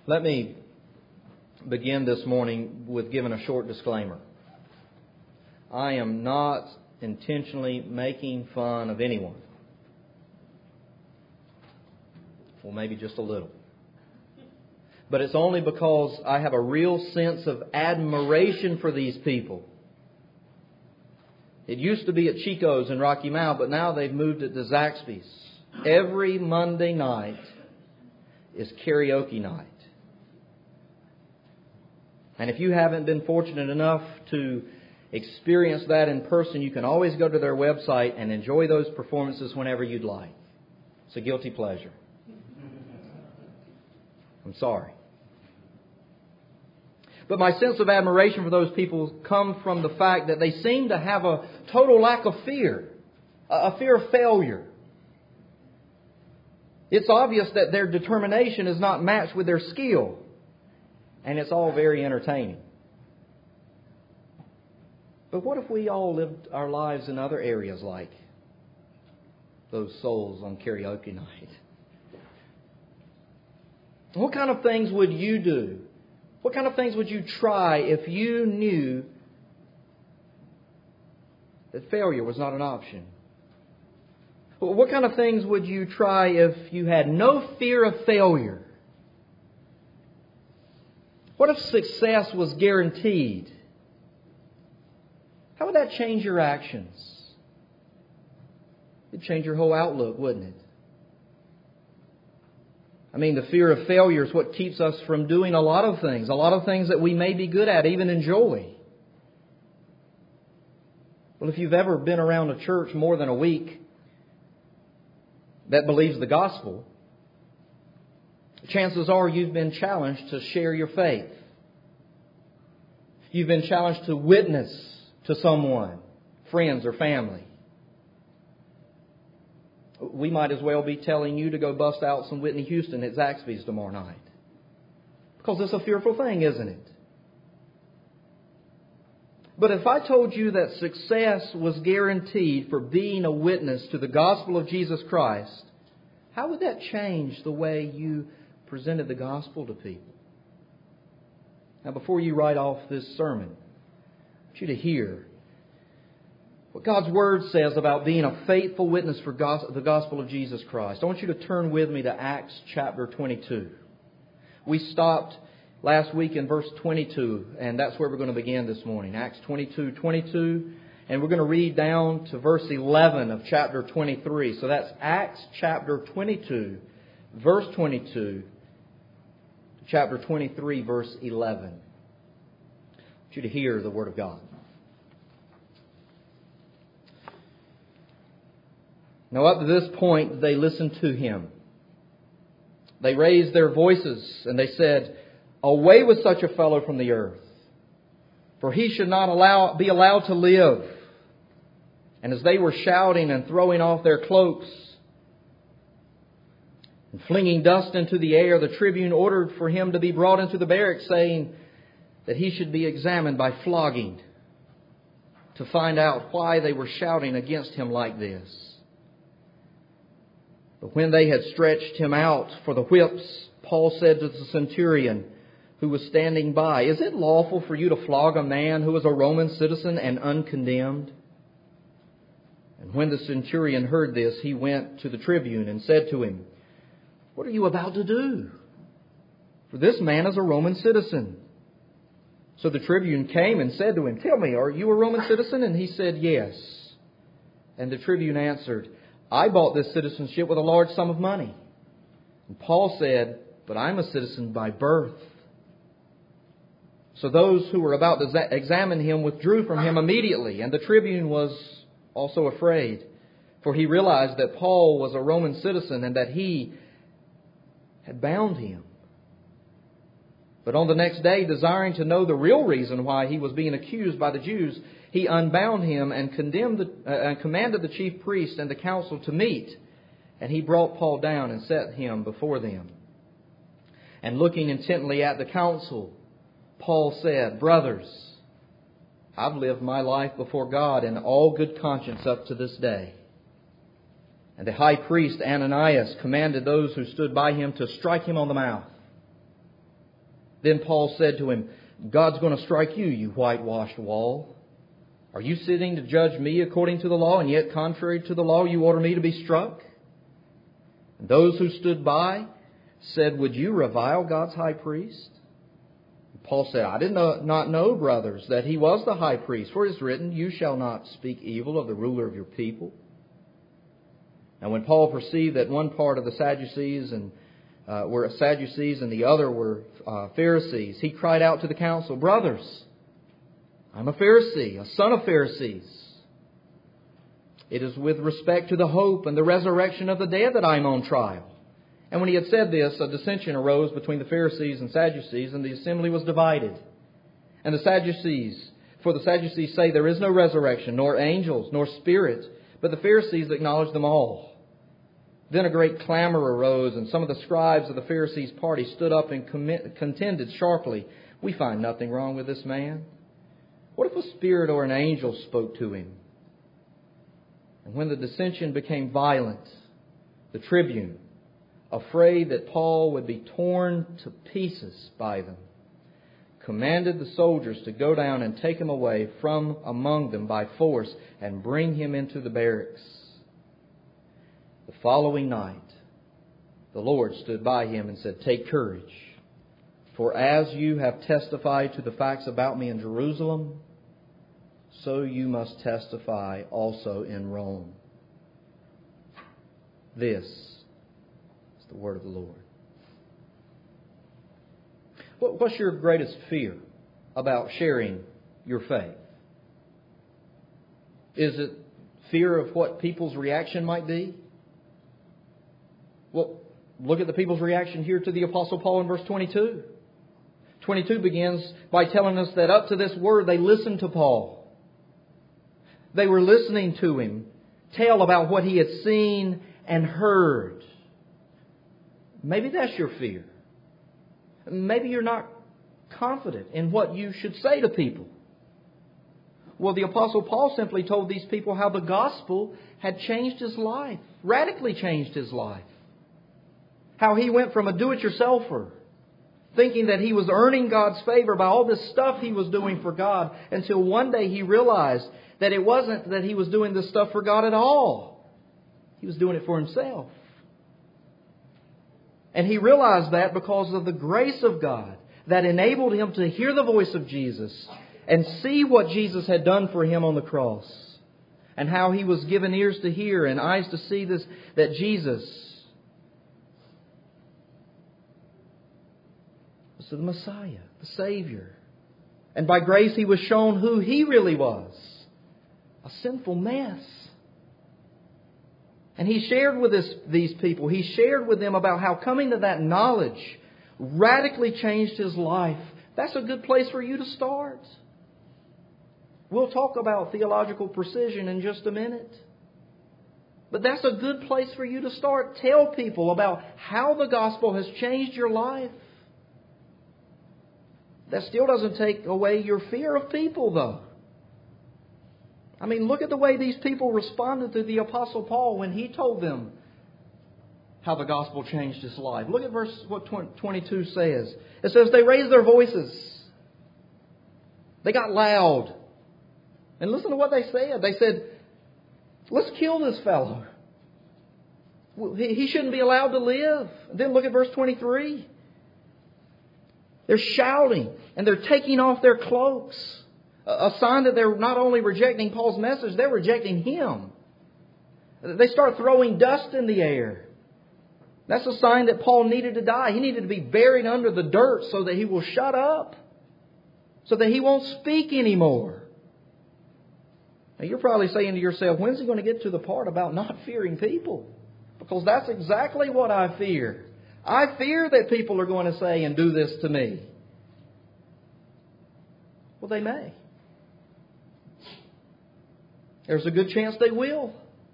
Let me begin this morning with giving a short disclaimer. I am not intentionally making fun of anyone. Well, maybe just a little. But it's only because I have a real sense of admiration for these people. It used to be at Chico's in Rocky Mount, but now they've moved it to Zaxby's. Every Monday night is karaoke night. And if you haven't been fortunate enough to experience that in person, you can always go to their website and enjoy those performances whenever you'd like. It's a guilty pleasure. I'm sorry. But my sense of admiration for those people comes from the fact that they seem to have a total lack of fear, a fear of failure. It's obvious that their determination is not matched with their skill. And it's all very entertaining. But what if we all lived our lives in other areas like those souls on karaoke night? What kind of things would you do? What kind of things would you try if you knew that failure was not an option? What kind of things would you try if you had no fear of failure? What if success was guaranteed? How would that change your actions? It'd change your whole outlook, wouldn't it? I mean, the fear of failure is what keeps us from doing a lot of things that we may be good at, even enjoy. Well, if you've ever been around a church more than a week that believes the gospel, chances are you've been challenged to share your faith. You've been challenged to witness to someone, friends or family. We might as well be telling you to go bust out some Whitney Houston at Zaxby's tomorrow night. Because it's a fearful thing, isn't it? But if I told you that success was guaranteed for being a witness to the gospel of Jesus Christ, how would that change the way you presented the gospel to people? Now, before you write off this sermon, I want you to hear what God's Word says about being a faithful witness for the gospel of Jesus Christ. I want you to turn with me to Acts chapter 22. We stopped last week in verse 22, and that's where we're going to begin this morning. Acts 22:22, and we're going to read down to verse 11 of chapter 23. So that's Acts chapter 22, verse 22, chapter 23, verse 11. I want you to hear the Word of God. Now up to this point, they listened to him. They raised their voices and they said, "Away with such a fellow from the earth, for he should not be allowed to live." And as they were shouting and throwing off their cloaks and flinging dust into the air, the tribune ordered for him to be brought into the barracks, saying that he should be examined by flogging to find out why they were shouting against him like this. But when they had stretched him out for the whips, Paul said to the centurion who was standing by, "Is it lawful for you to flog a man who is a Roman citizen and uncondemned?" And when the centurion heard this, he went to the tribune and said to him, "What are you about to do? For this man is a Roman citizen." So the tribune came and said to him, "Tell me, are you a Roman citizen?" And he said, "Yes." And the tribune answered, "I bought this citizenship with a large sum of money." And Paul said, "But I'm a citizen by birth." So those who were about to examine him withdrew from him immediately, and the tribune was also afraid, for he realized that Paul was a Roman citizen and that he had bound him. But on the next day, desiring to know the real reason why he was being accused by the Jews, he unbound him and commanded the chief priest and the council to meet. And he brought Paul down and set him before them. And looking intently at the council, Paul said, "Brothers, I've lived my life before God in all good conscience up to this day." And the high priest Ananias commanded those who stood by him to strike him on the mouth. Then Paul said to him, God's going to strike you, you whitewashed wall. Are you sitting to judge me according to the law, and yet contrary to the law you order me to be struck? And those who stood by said, Would you revile God's high priest? And Paul said, I did not know, brothers, that he was the high priest. For it is written, You shall not speak evil of the ruler of your people. And when Paul perceived that one part of the Sadducees were Sadducees and the other were Pharisees, he cried out to the council, Brothers, I'm a Pharisee, a son of Pharisees. It is with respect to the hope and the resurrection of the dead that I am on trial. And when he had said this, a dissension arose between the Pharisees and Sadducees, and the assembly was divided. And the Sadducees say there is no resurrection, nor angels, nor spirits, but the Pharisees acknowledge them all. Then a great clamor arose, and some of the scribes of the Pharisees' party stood up and contended sharply, We find nothing wrong with this man. What if a spirit or an angel spoke to him? And when the dissension became violent, the tribune, afraid that Paul would be torn to pieces by them, commanded the soldiers to go down and take him away from among them by force and bring him into the barracks. The following night, the Lord stood by him and said, Take courage, for as you have testified to the facts about me in Jerusalem, so you must testify also in Rome. This is the word of the Lord. What's your greatest fear about sharing your faith? Is it fear of what people's reaction might be? Well, look at the people's reaction here to the Apostle Paul in verse 22. 22 begins by telling us that up to this word they listened to Paul. They were listening to him tell about what he had seen and heard. Maybe that's your fear. Maybe you're not confident in what you should say to people. Well, the Apostle Paul simply told these people how the gospel had changed his life, radically changed his life. How he went from a do-it-yourselfer, thinking that he was earning God's favor by all this stuff he was doing for God, until one day he realized that it wasn't that he was doing this stuff for God at all. He was doing it for himself. And he realized that because of the grace of God that enabled him to hear the voice of Jesus and see what Jesus had done for him on the cross. And how he was given ears to hear and eyes to see this, that Jesus was the Messiah, the Savior. And by grace he was shown who he really was. A sinful mess. And he shared with these people, he shared with them about how coming to that knowledge radically changed his life. That's a good place for you to start. We'll talk about theological precision in just a minute. But that's a good place for you to start. Tell people about how the gospel has changed your life. That still doesn't take away your fear of people, though. I mean, look at the way these people responded to the Apostle Paul when he told them how the gospel changed his life. Look at what 22 says. It says they raised their voices. They got loud. And listen to what they said. They said, let's kill this fellow. He shouldn't be allowed to live. Then look at verse 23. They're shouting and they're taking off their cloaks. A sign that they're not only rejecting Paul's message, they're rejecting him. They start throwing dust in the air. That's a sign that Paul needed to die. He needed to be buried under the dirt so that he will shut up. So that he won't speak anymore. Now you're probably saying to yourself, when's he going to get to the part about not fearing people? Because that's exactly what I fear. I fear that people are going to say and do this to me. Well, they may. There's a good chance they will.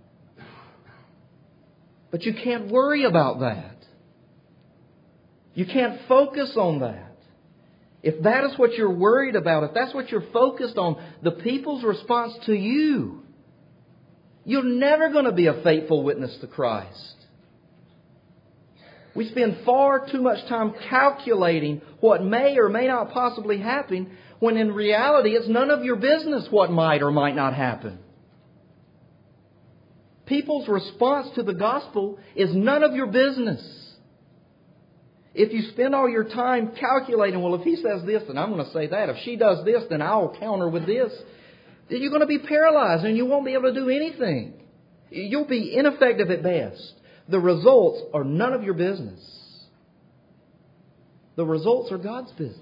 But you can't worry about that. You can't focus on that. If that is what you're worried about, if that's what you're focused on, the people's response to you, you're never going to be a faithful witness to Christ. We spend far too much time calculating what may or may not possibly happen, when in reality it's none of your business what might or might not happen. People's response to the gospel is none of your business. If you spend all your time calculating, well, if he says this, then I'm going to say that. If she does this, then I'll counter with this. Then you're going to be paralyzed and you won't be able to do anything. You'll be ineffective at best. The results are none of your business. The results are God's business.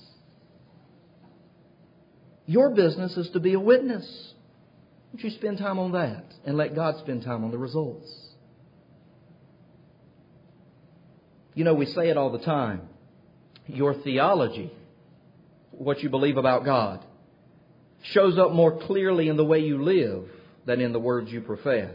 Your business is to be a witness. Won't you spend time on that and let God spend time on the results? You know, we say it all the time. Your theology, what you believe about God, shows up more clearly in the way you live than in the words you profess.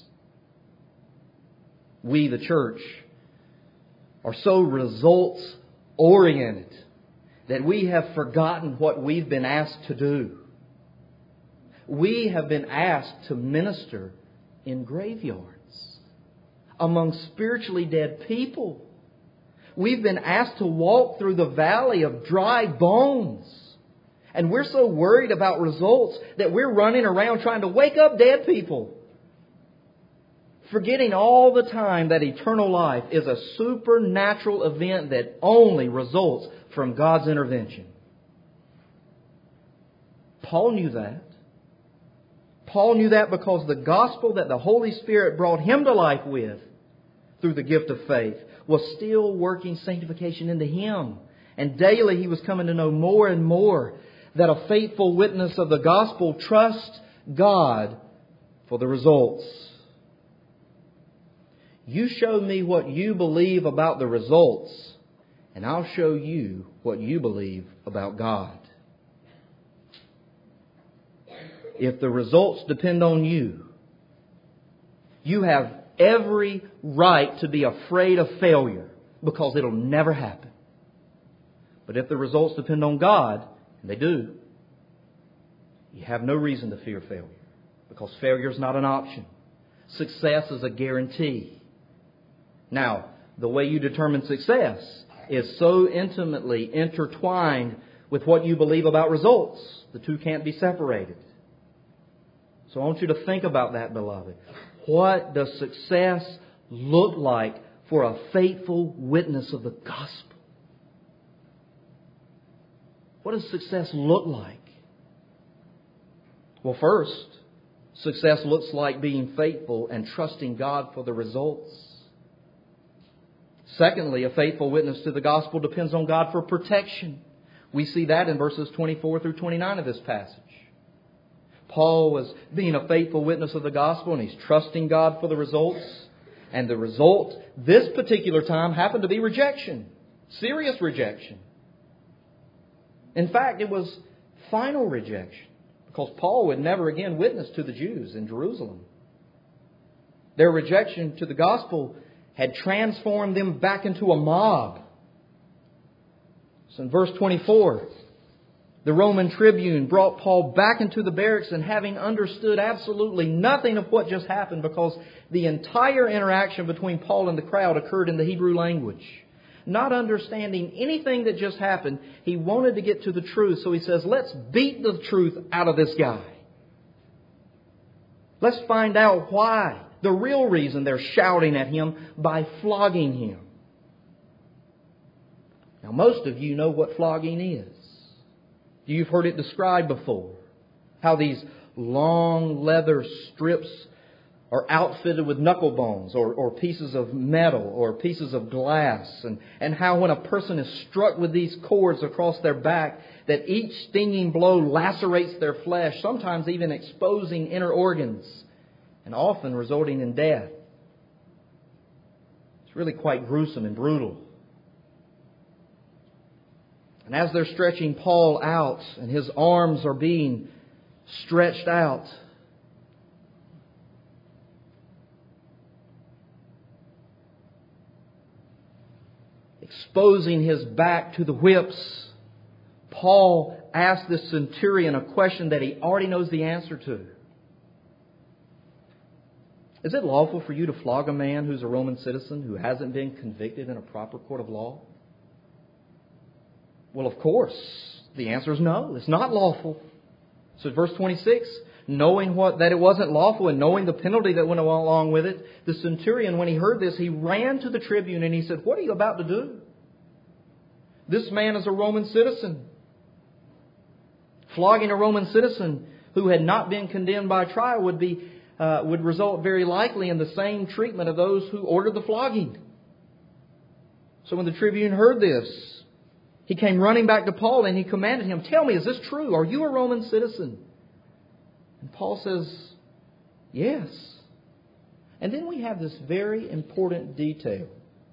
We, the church, are so results-oriented that we have forgotten what we've been asked to do. We have been asked to minister in graveyards, among spiritually dead people. We've been asked to walk through the valley of dry bones. And we're so worried about results that we're running around trying to wake up dead people, forgetting all the time that eternal life is a supernatural event that only results from God's intervention. Paul knew that. Paul knew that because the gospel that the Holy Spirit brought him to life with, through the gift of faith, was still working sanctification into him. And daily he was coming to know more and more that a faithful witness of the gospel trusts God for the results. You show me what you believe about the results, and I'll show you what you believe about God. If the results depend on you, you have every right to be afraid of failure, because it'll never happen. But if the results depend on God, and they do, you have no reason to fear failure, because failure is not an option. Success is a guarantee. Now, the way you determine success is so intimately intertwined with what you believe about results. The two can't be separated. So I want you to think about that, beloved. What does success look like for a faithful witness of the gospel? What does success look like? Well, first, success looks like being faithful and trusting God for the results. Secondly, a faithful witness to the gospel depends on God for protection. We see that in verses 24 through 29 of this passage. Paul was being a faithful witness of the gospel, and he's trusting God for the results. And the result, this particular time, happened to be rejection. Serious rejection. In fact, it was final rejection, because Paul would never again witness to the Jews in Jerusalem. Their rejection to the gospel had transformed them back into a mob. So in verse 24, the Roman tribune brought Paul back into the barracks, and having understood absolutely nothing of what just happened, because the entire interaction between Paul and the crowd occurred in the Hebrew language. Not understanding anything that just happened, he wanted to get to the truth. So he says, let's beat the truth out of this guy. Let's find out why. The real reason they're shouting at him by flogging him. Now, most of you know what flogging is. You've heard it described before. How these long leather strips are outfitted with knuckle bones or pieces of metal or pieces of glass. And how when a person is struck with these cords across their back, that each stinging blow lacerates their flesh, sometimes even exposing inner organs, and often resulting in death. It's really quite gruesome and brutal. And as they're stretching Paul out, and his arms are being stretched out, exposing his back to the whips, Paul asks the centurion a question that he already knows the answer to. Is it lawful for you to flog a man who's a Roman citizen who hasn't been convicted in a proper court of law? Well, of course, the answer is no. It's not lawful. So verse 26, knowing that it wasn't lawful and knowing the penalty that went along with it, the centurion, when he heard this, he ran to the tribune and he said, "What are you about to do? This man is a Roman citizen." Flogging a Roman citizen who had not been condemned by trial would result very likely in the same treatment of those who ordered the flogging. So when the tribune heard this, he came running back to Paul and he commanded him, "Tell me, is this true? Are you a Roman citizen?" And Paul says, "Yes." And then we have this very important detail.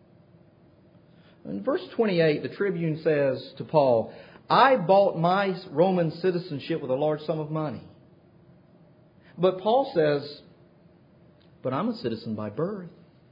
In verse 28, the tribune says to Paul, "I bought my Roman citizenship with a large sum of money." But Paul says, "But I'm a citizen by birth."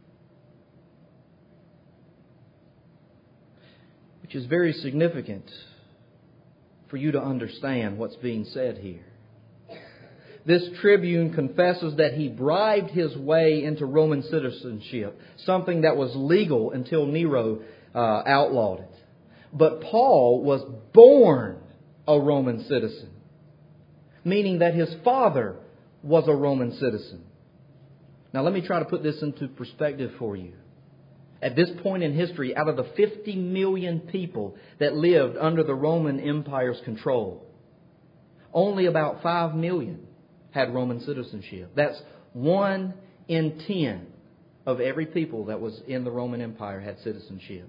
Which is very significant for you to understand what's being said here. This tribune confesses that he bribed his way into Roman citizenship, something that was legal until Nero outlawed it. But Paul was born a Roman citizen, meaning that his father was a Roman citizen. Now let me try to put this into perspective for you. At this point in history, out of the 50 million people that lived under the Roman Empire's control, only about 5 million had Roman citizenship. That's 1 in 10 of every people that was in the Roman Empire had citizenship.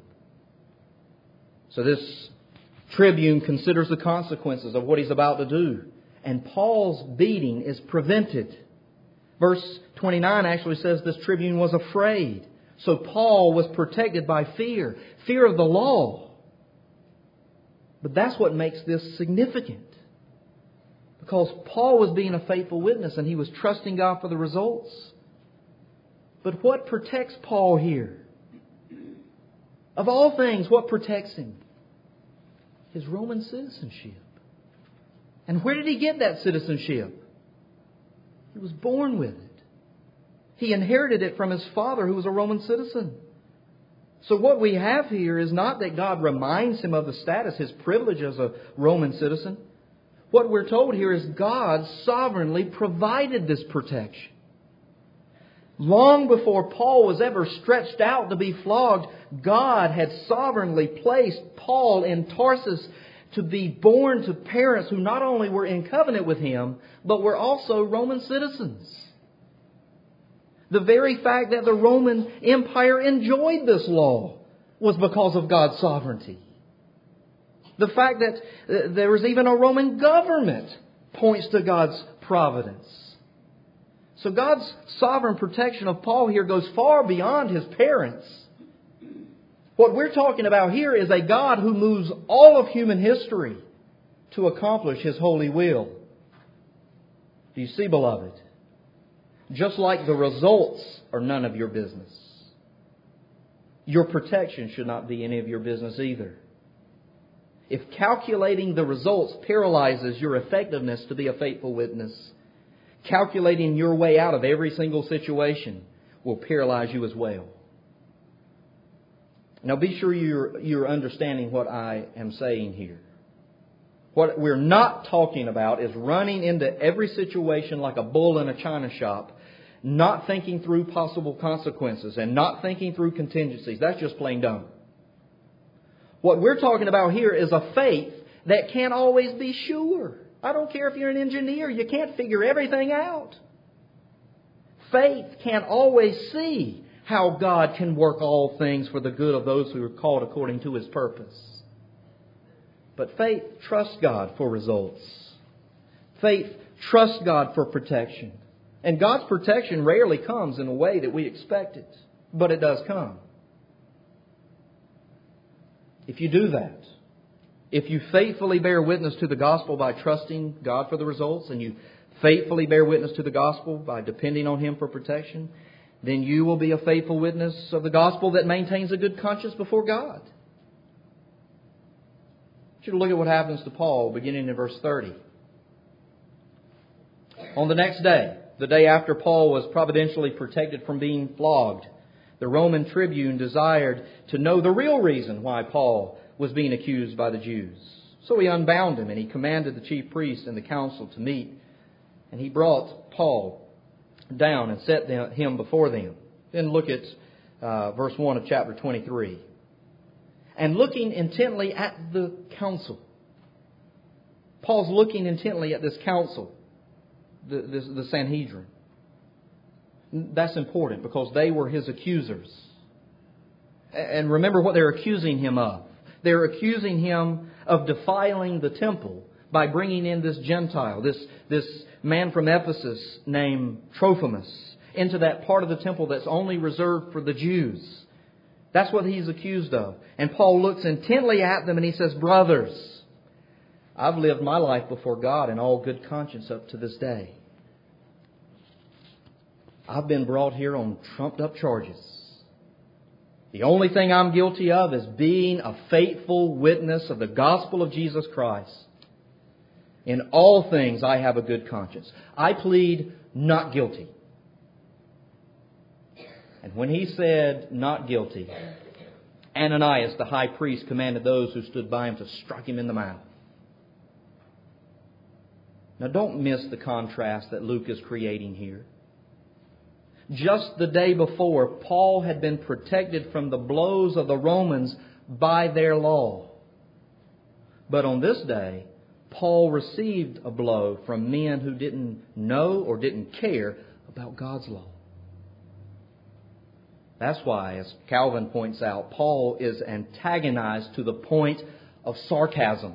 So this tribune considers the consequences of what he's about to do. And Paul's beating is prevented. Verse 29 actually says this tribune was afraid. So Paul was protected by fear of the law. But that's what makes this significant. Because Paul was being a faithful witness and he was trusting God for the results. But what protects Paul here? Of all things, what protects him? His Roman citizenship. And where did he get that citizenship? He was born with it. He inherited it from his father, who was a Roman citizen. So what we have here is not that God reminds him of the status, his privilege as a Roman citizen. What we're told here is God sovereignly provided this protection. Long before Paul was ever stretched out to be flogged, God had sovereignly placed Paul in Tarsus to be born to parents who not only were in covenant with him, but were also Roman citizens. The very fact that the Roman Empire enjoyed this law was because of God's sovereignty. The fact that there was even a Roman government points to God's providence. So God's sovereign protection of Paul here goes far beyond his parents. What we're talking about here is a God who moves all of human history to accomplish His holy will. Do you see, beloved? Just like the results are none of your business, your protection should not be any of your business either. If calculating the results paralyzes your effectiveness to be a faithful witness, calculating your way out of every single situation will paralyze you as well. Now be sure you're understanding what I am saying here. What we're not talking about is running into every situation like a bull in a china shop, not thinking through possible consequences and not thinking through contingencies. That's just plain dumb. What we're talking about here is a faith that can't always be sure. I don't care if you're an engineer, you can't figure everything out. Faith can't always see how God can work all things for the good of those who are called according to His purpose. But faith trusts God for results. Faith trusts God for protection. And God's protection rarely comes in a way that we expect it, but it does come. If you do that, if you faithfully bear witness to the gospel by trusting God for the results, and you faithfully bear witness to the gospel by depending on Him for protection, then you will be a faithful witness of the gospel that maintains a good conscience before God. I want you to look at what happens to Paul beginning in verse 30. On the next day, The day after Paul was providentially protected from being flogged, the Roman tribune desired to know the real reason why Paul was being accused by the Jews. So he unbound him and he commanded the chief priests and the council to meet. And he brought Paul down and set him before them. Then look at verse 1 of chapter 23. And looking intently at the council. Paul's looking intently at this council, the Sanhedrin. That's important because they were his accusers. And remember what they're accusing him of. They're accusing him of defiling the temple by bringing in this Gentile, this man from Ephesus named Trophimus, into that part of the temple that's only reserved for the Jews. That's what he's accused of. And Paul looks intently at them and he says, "Brothers, I've lived my life before God in all good conscience up to this day. I've been brought here on trumped up charges. The only thing I'm guilty of is being a faithful witness of the gospel of Jesus Christ. In all things I have a good conscience. I plead not guilty." And when he said not guilty, Ananias, the high priest, commanded those who stood by him to strike him in the mouth. Now don't miss the contrast that Luke is creating here. Just the day before, Paul had been protected from the blows of the Romans by their law. But on this day, Paul received a blow from men who didn't know or didn't care about God's law. That's why, as Calvin points out, Paul is antagonized to the point of sarcasm.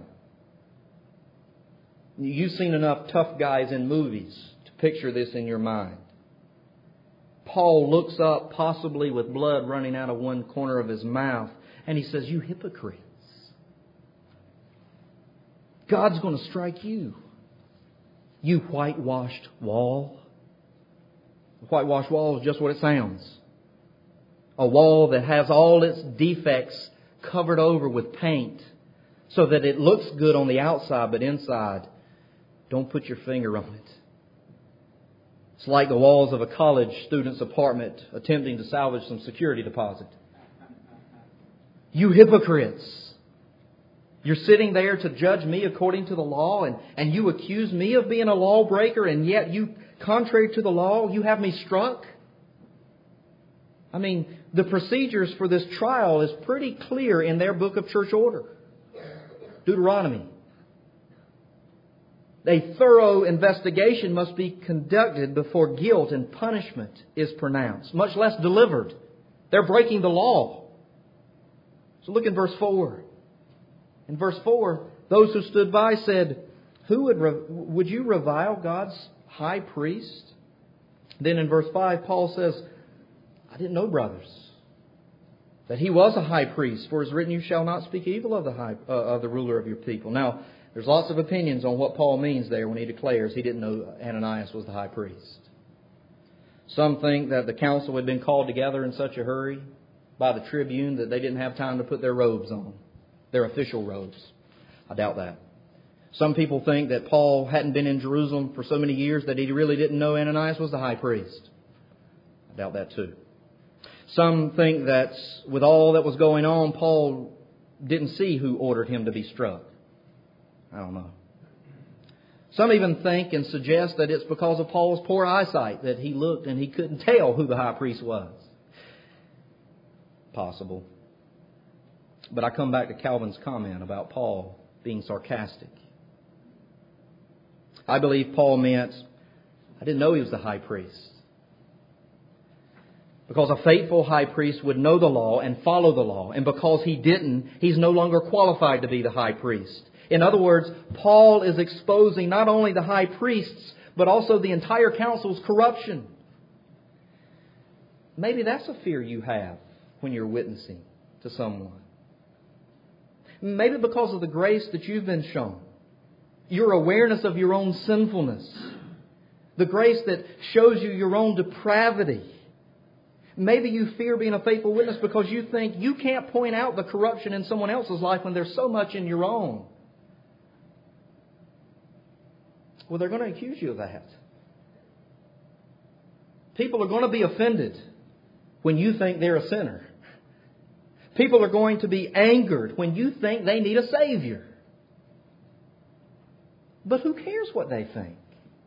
You've seen enough tough guys in movies to picture this in your mind. Paul looks up, possibly with blood running out of one corner of his mouth, and he says, "You hypocrites. God's going to strike you. You whitewashed wall." The whitewashed wall is just what it sounds. A wall that has all its defects covered over with paint so that it looks good on the outside, but inside, don't put your finger on it. It's like the walls of a college student's apartment attempting to salvage some security deposit. You hypocrites. You're sitting there to judge me according to the law, and you accuse me of being a lawbreaker, and yet you, contrary to the law, you have me struck? I mean, the procedures for this trial is pretty clear in their book of church order. Deuteronomy. A thorough investigation must be conducted before guilt and punishment is pronounced, much less delivered. They're breaking the law. So look in verse 4. In verse 4, those who stood by said, would you revile God's high priest? Then in verse 5, Paul says, "I didn't know, brothers, that he was a high priest, for it is written, you shall not speak evil of the ruler of your people." Now, there's lots of opinions on what Paul means there when he declares he didn't know Ananias was the high priest. Some think that the council had been called together in such a hurry by the tribune that they didn't have time to put their robes on, their official robes. I doubt that. Some people think that Paul hadn't been in Jerusalem for so many years that he really didn't know Ananias was the high priest. I doubt that too. Some think that with all that was going on, Paul didn't see who ordered him to be struck. I don't know. Some even think and suggest that it's because of Paul's poor eyesight that he looked and he couldn't tell who the high priest was. Possible. But I come back to Calvin's comment about Paul being sarcastic. I believe Paul meant, I didn't know he was the high priest. Because a faithful high priest would know the law and follow the law. And because he didn't, he's no longer qualified to be the high priest. In other words, Paul is exposing not only the high priests, but also the entire council's corruption. Maybe that's a fear you have when you're witnessing to someone. Maybe because of the grace that you've been shown. Your awareness of your own sinfulness. The grace that shows you your own depravity. Maybe you fear being a faithful witness because you think you can't point out the corruption in someone else's life when there's so much in your own. Well, they're going to accuse you of that. People are going to be offended when you think they're a sinner. People are going to be angered when you think they need a Savior. But who cares what they think?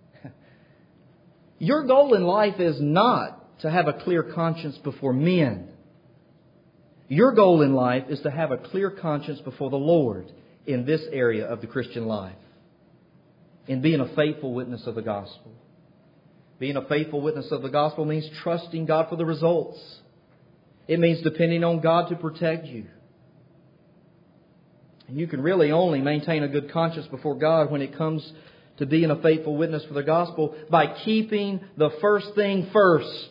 Your goal in life is not to have a clear conscience before men. Your goal in life is to have a clear conscience before the Lord in this area of the Christian life. In being a faithful witness of the gospel. Being a faithful witness of the gospel means trusting God for the results. It means depending on God to protect you. And you can really only maintain a good conscience before God when it comes to being a faithful witness for the gospel by keeping the first thing first.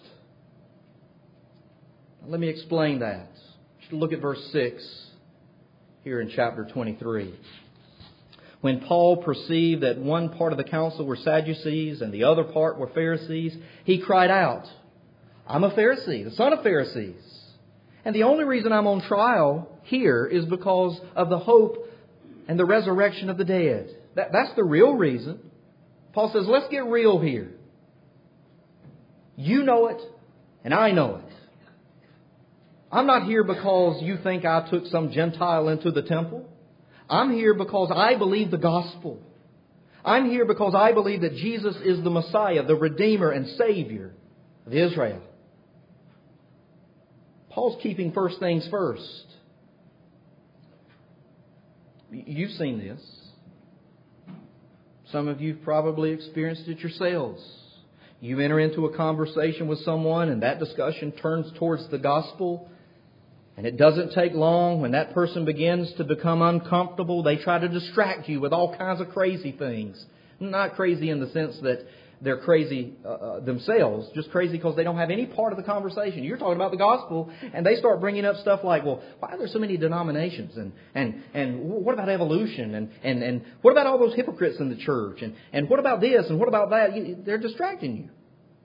Now, let me explain that. Just look at verse 6 here in chapter 23. When Paul perceived that one part of the council were Sadducees and the other part were Pharisees, he cried out, "I'm a Pharisee, the son of Pharisees. And the only reason I'm on trial here is because of the hope and the resurrection of the dead." That's the real reason. Paul says, let's get real here. You know it, and I know it. I'm not here because you think I took some Gentile into the temple. I'm here because I believe the gospel. I'm here because I believe that Jesus is the Messiah, the Redeemer and Savior of Israel. Paul's keeping first things first. You've seen this. Some of you have probably experienced it yourselves. You enter into a conversation with someone and that discussion turns towards the gospel. And it doesn't take long when that person begins to become uncomfortable. They try to distract you with all kinds of crazy things. Not crazy in the sense that they're crazy themselves, just crazy because they don't have any part of the conversation. You're talking about the gospel, and they start bringing up stuff like, well, why are there so many denominations? And what about evolution? And what about all those hypocrites in the church? And what about this? And what about that? They're distracting you.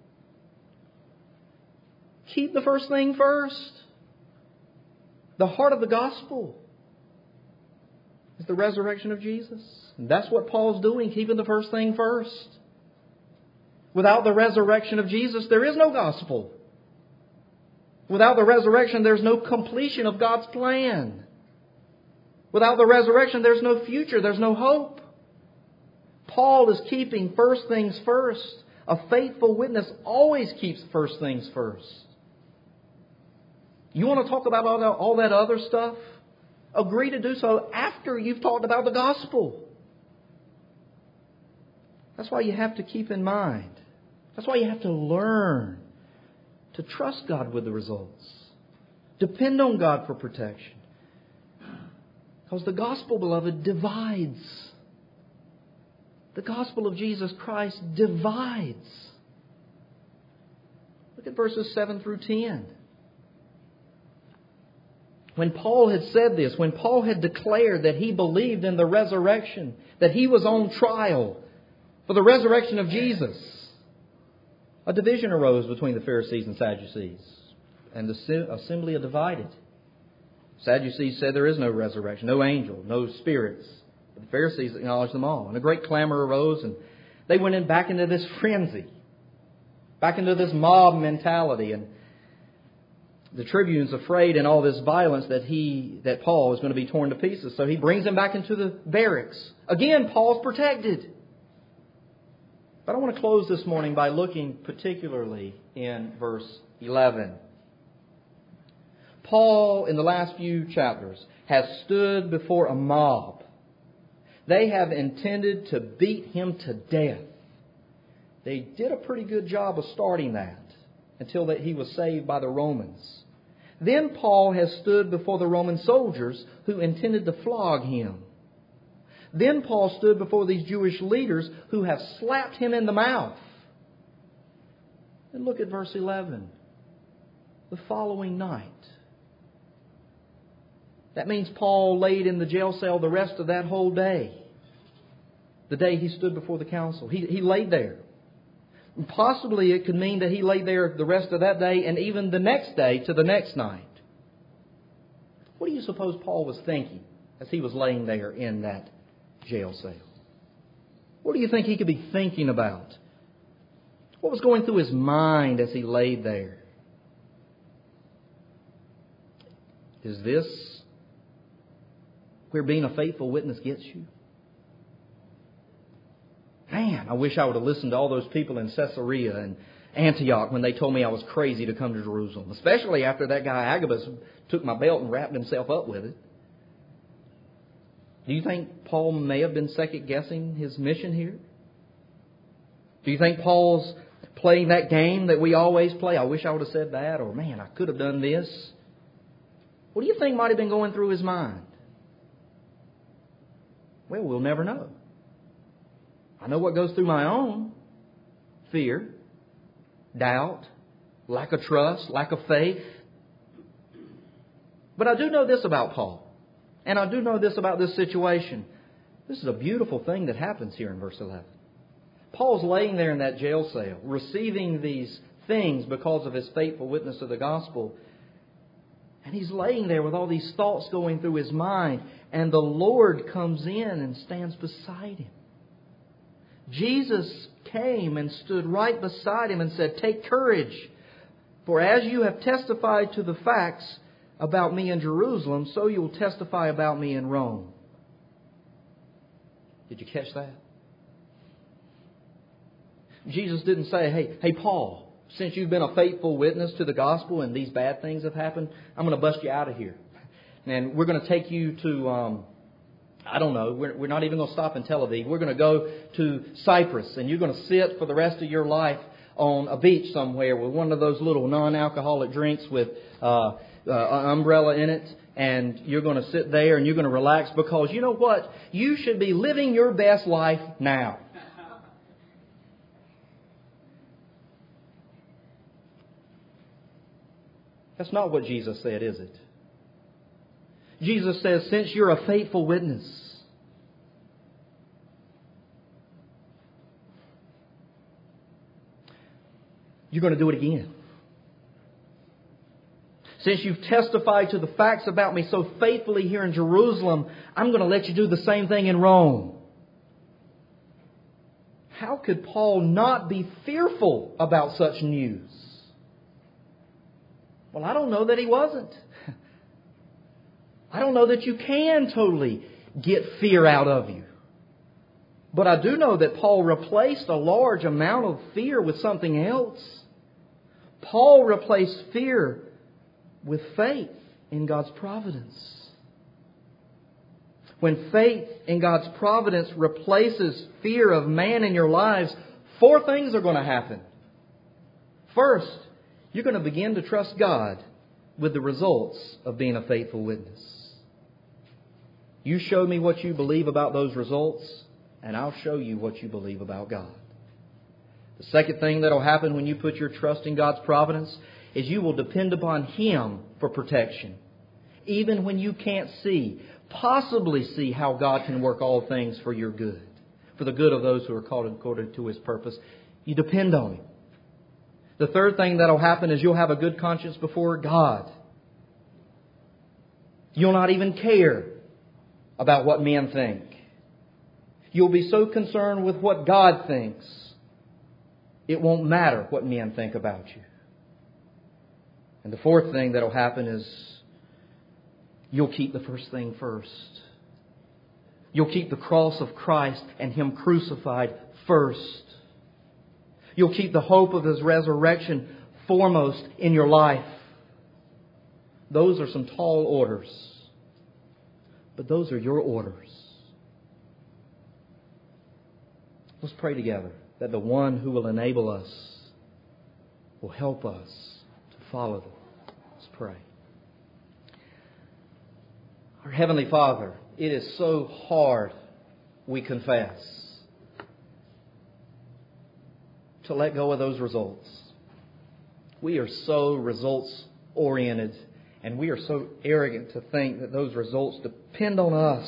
Keep the first thing first. The heart of the gospel is the resurrection of Jesus. And that's what Paul's doing, keeping the first thing first. Without the resurrection of Jesus, there is no gospel. Without the resurrection, there's no completion of God's plan. Without the resurrection, there's no future, there's no hope. Paul is keeping first things first. A faithful witness always keeps first things first. You want to talk about all that other stuff? Agree to do so after you've talked about the gospel. That's why you have to keep in mind. That's why you have to learn to trust God with the results. Depend on God for protection. Because the gospel, beloved, divides. The gospel of Jesus Christ divides. Look at verses 7 through 10. When Paul had said this, when Paul had declared that he believed in the resurrection, that he was on trial for the resurrection of Jesus, a division arose between the Pharisees and Sadducees, and the assembly divided. Sadducees said there is no resurrection, no angel, no spirits. But the Pharisees acknowledged them all. And a great clamor arose, and they went back into this frenzy, back into this mob mentality. And the tribune's afraid in all this violence that Paul is going to be torn to pieces. So he brings him back into the barracks. Again, Paul's protected. But I want to close this morning by looking particularly in verse 11. Paul, in the last few chapters, has stood before a mob. They have intended to beat him to death. They did a pretty good job of starting that until he was saved by the Romans. Then Paul has stood before the Roman soldiers who intended to flog him. Then Paul stood before these Jewish leaders who have slapped him in the mouth. And look at verse 11. The following night. That means Paul laid in the jail cell the rest of that whole day. The day he stood before the council. He laid there. And possibly it could mean that he laid there the rest of that day and even the next day to the next night. What do you suppose Paul was thinking as he was laying there in that jail cell? What do you think he could be thinking about What was going through his mind as he laid there? Is this where being a faithful witness gets you? Man, I wish I would have listened to all those people in Caesarea and Antioch when they told me I was crazy to come to Jerusalem. Especially after that guy Agabus took my belt and wrapped himself up with it. Do you think Paul may have been second-guessing his mission here? Do you think Paul's playing that game that we always play? I wish I would have said that. Or, man, I could have done this. What do you think might have been going through his mind? Well, we'll never know. I know what goes through my own. Fear, doubt, lack of trust, lack of faith. But I do know this about Paul. And I do know this about this situation. This is a beautiful thing that happens here in verse 11. Paul's laying there in that jail cell, receiving these things because of his faithful witness of the gospel. And he's laying there with all these thoughts going through his mind. And the Lord comes in and stands beside him. Jesus came and stood right beside him and said, "Take courage, for as you have testified to the facts about me in Jerusalem, so you will testify about me in Rome." Did you catch that? Jesus didn't say, hey Paul, since you've been a faithful witness to the gospel and these bad things have happened, I'm going to bust you out of here. And we're going to take you to, I don't know, we're not even going to stop in Tel Aviv. We're going to go to Cyprus, and you're going to sit for the rest of your life on a beach somewhere with one of those little non-alcoholic drinks with an umbrella in it. And you're going to sit there and you're going to relax because you know what? You should be living your best life now. That's not what Jesus said, is it? Jesus says, since you're a faithful witness, you're going to do it again. Since you've testified to the facts about me so faithfully here in Jerusalem, I'm going to let you do the same thing in Rome. How could Paul not be fearful about such news? Well, I don't know that he wasn't. I don't know that you can totally get fear out of you. But I do know that Paul replaced a large amount of fear with something else. Paul replaced fear with faith in God's providence. When faith in God's providence replaces fear of man in your lives, 4 things are going to happen. First, you're going to begin to trust God with the results of being a faithful witness. You show me what you believe about those results, and I'll show you what you believe about God. The second thing that will happen when you put your trust in God's providence is you will depend upon Him for protection. Even when you can't possibly see how God can work all things for your good, for the good of those who are called according to His purpose, you depend on Him. The third thing that will happen is you'll have a good conscience before God. You'll not even care about what men think. You'll be so concerned with what God thinks, it won't matter what men think about you. And the fourth thing that will happen is you'll keep the first thing first. You'll keep the cross of Christ and Him crucified first. You'll keep the hope of His resurrection foremost in your life. Those are some tall orders. But those are your orders. Let's pray together that the one who will enable us will help us to follow them. Let's pray. Our Heavenly Father, it is so hard, we confess, to let go of those results. We are so results-oriented, and we are so arrogant to think that those results depend on us.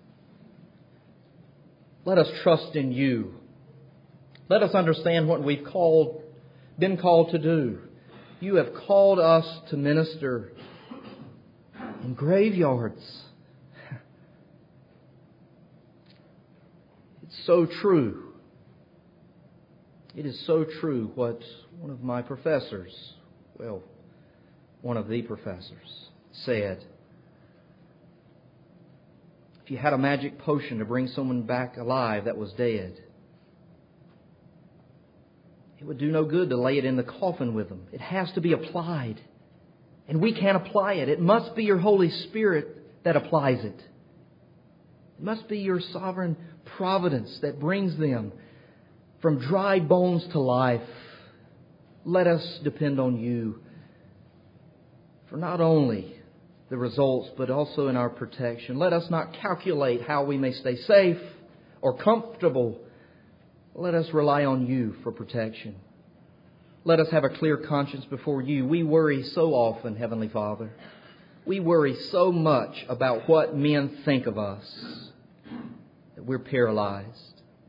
Let us trust in You. Let us understand what we've been called to do. You have called us to minister in graveyards. It's so true. It is so true what one of my professors, one of the professors, said. If you had a magic potion to bring someone back alive that was dead, it would do no good to lay it in the coffin with them. It has to be applied. And we can't apply it. It must be your Holy Spirit that applies it. It must be your sovereign providence that brings them from dry bones to life. Let us depend on You for not only the results, but also in our protection. Let us not calculate how we may stay safe or comfortable. Let us rely on You for protection. Let us have a clear conscience before You. We worry so often, Heavenly Father. We worry so much about what men think of us that we're paralyzed.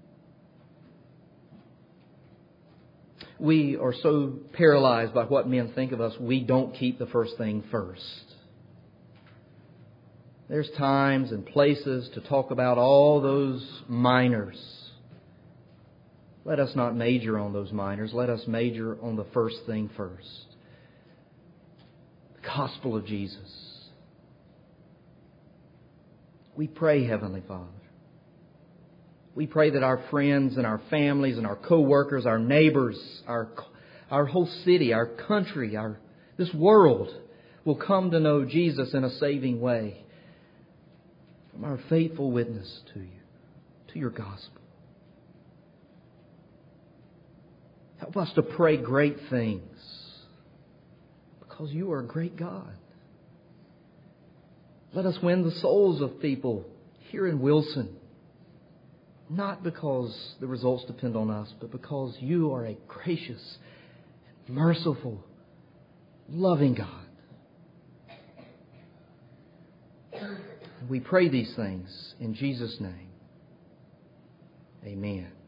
We are so paralyzed by what men think of us, we don't keep the first thing first. There's times and places to talk about all those minors. Let us not major on those minors. Let us major on the first thing first. The gospel of Jesus. We pray, Heavenly Father. We pray that our friends and our families and our co-workers, our neighbors, our whole city, our country, this world will come to know Jesus in a saving way from our faithful witness to You, to Your gospel. Help us to pray great things because You are a great God. Let us win the souls of people here in Wilson. Not because the results depend on us, but because You are a gracious, merciful, loving God. We pray these things in Jesus' name. Amen.